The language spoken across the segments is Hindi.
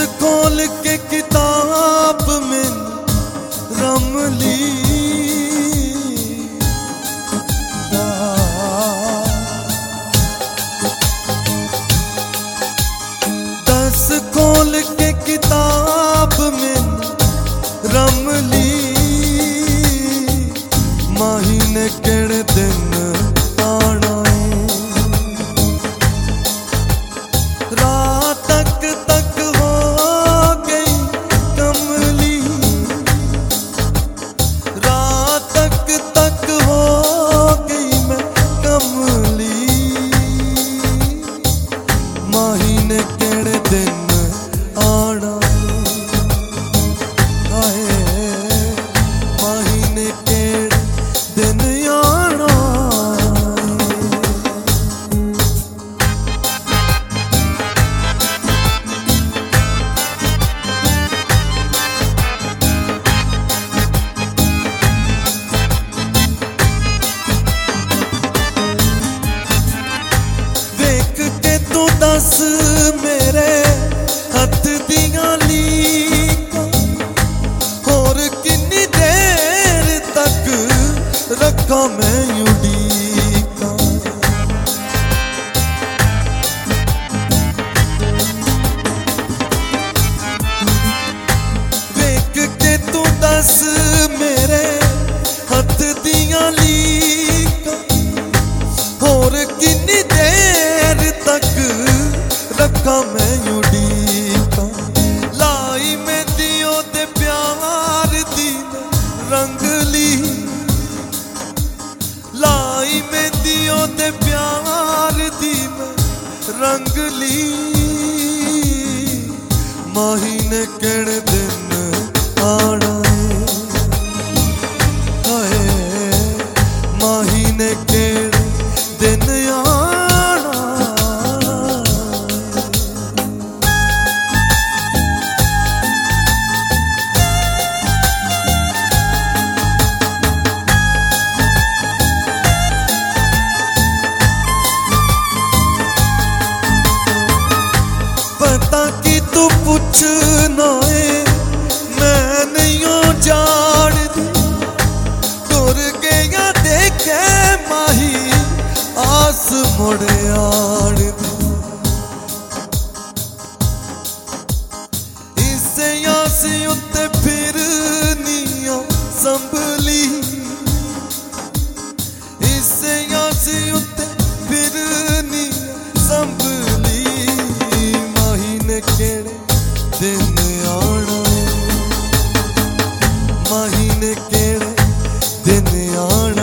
खोल के किताब में रमली दस खोल के किताब में रमली महीने केड़े दिन आना रात तक हो गई कमली रात तक हो गई मैं कमली महीने केड़े दिन आना महीने केड़े दिन आना दस मेरे हथ दियां लीकां होर किन्नी देर तक रखा मैं उड़ीकां वेख के तू दस मेरे हथ दियां लीकां होर किन्नी देर तक रखा मैं उड़ीकां लाई में दियो ते प्यार दी रंगली लाई में दियो ते प्यार दी रंगली महीने केड़े दिन आना है महीने केड़े दिन आना कि तू पूछना है मैं नहीं जानती तुर गया देखे माही आस मुड़े आड़ती इसे आस उत्ते फिर निया संभली इसे आस उत्ते फिर निया संभली केड़े दिन आना महीने केड़े दिन आना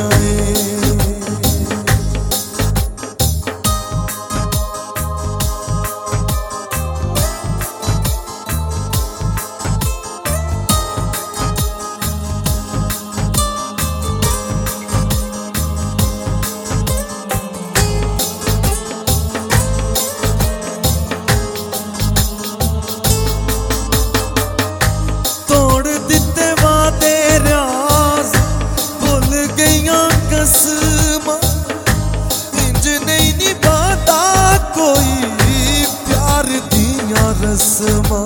इंज नहीं निभाता कोई प्यार दिया रस्मा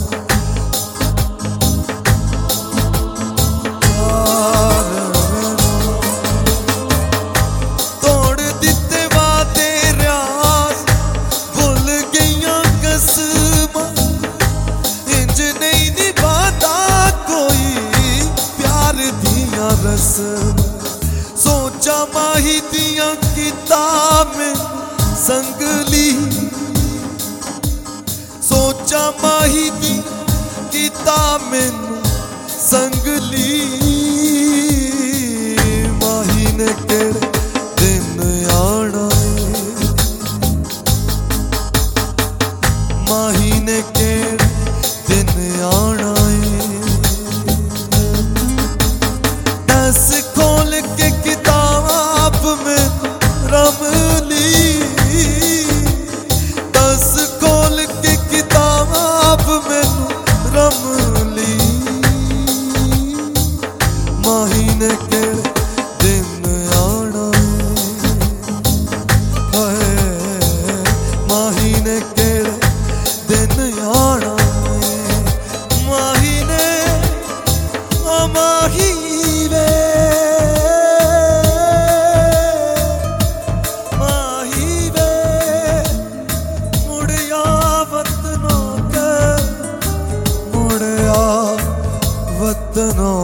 तोड़ दिते वादे राज भुल गईया कसमा इंज नहीं निभाता कोई प्यार दिया रस्मा सोचा माही दिया किताब में संगली सोचा माही दी किताब में संगली माही ने केड़े दिन आना माही ने केड़े दिन आना दस खोल के किताब में रमली दस खोल के किताब में रमली महीने केड़े दिन आना है महीने केड़े दिन आना है। ना